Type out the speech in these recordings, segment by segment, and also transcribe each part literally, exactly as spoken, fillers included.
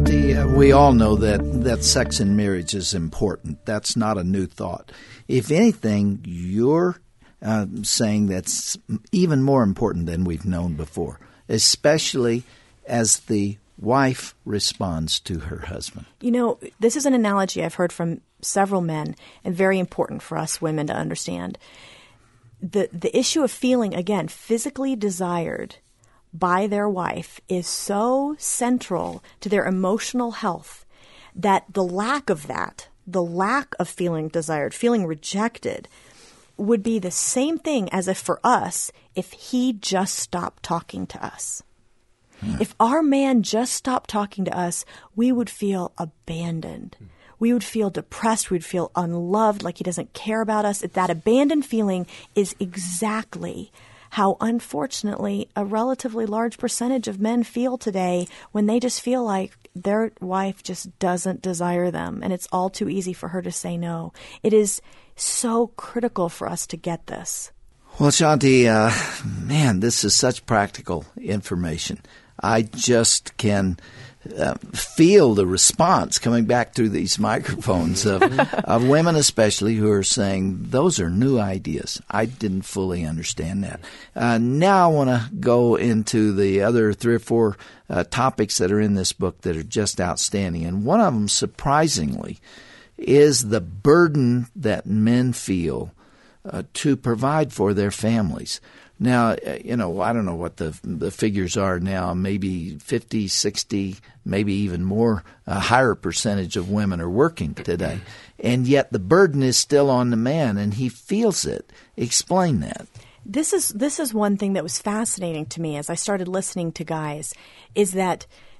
Shanti, uh, we all know that, that sex in marriage is important. That's not a new thought. If anything, you're uh, saying that's even more important than we've known before, especially as the wife responds to her husband. You know, this is an analogy I've heard from several men and very important for us women to understand. The, the issue of feeling, again, physically desired by their wife is so central to their emotional health that the lack of that, the lack of feeling desired, feeling rejected, would be the same thing as if for us, if he just stopped talking to us. Hmm. If our man just stopped talking to us, we would feel abandoned. Hmm. We would feel depressed. We'd feel unloved, like he doesn't care about us. That abandoned feeling is exactly how, unfortunately, a relatively large percentage of men feel today when they just feel like their wife just doesn't desire them, and it's all too easy for her to say no. It is so critical for us to get this. Well, Shanti, uh, man, this is such practical information. I just can uh, feel the response coming back through these microphones of, of women especially who are saying, those are new ideas. I didn't fully understand that. Uh, now I want to go into the other three or four uh, topics that are in this book that are just outstanding. And one of them, surprisingly, is the burden that men feel uh, to provide for their families. Now, you know, I don't know what the the figures are now, maybe fifty, sixty, maybe even more, a higher percentage of women are working today. And yet the burden is still on the man, and he feels it. Explain that. This is this is one thing that was fascinating to me as I started listening to guys, is that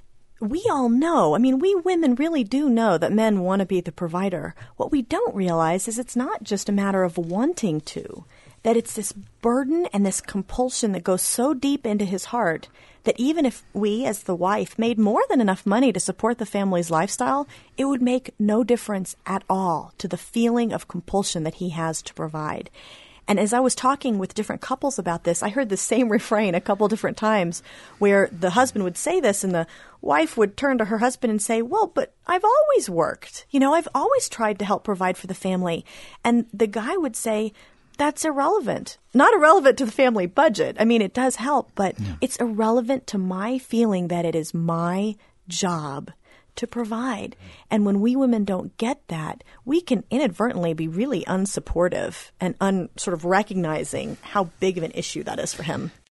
we all know, I mean, we women really do know that men want to be the provider. What we don't realize is it's not just a matter of wanting to, that it's this burden and this compulsion that goes so deep into his heart that even if we, as the wife, made more than enough money to support the family's lifestyle, it would make no difference at all to the feeling of compulsion that he has to provide. And as I was talking with different couples about this, I heard the same refrain a couple different times where the husband would say this and the wife would turn to her husband and say, well, but I've always worked. You know, I've always tried to help provide for the family. And the guy would say, that's irrelevant. Not irrelevant to the family budget. I mean, it does help, but yeah. It's irrelevant to my feeling that it is my job to provide. And when we women don't get that, we can inadvertently be really unsupportive and un, sort of recognizing how big of an issue that is for him.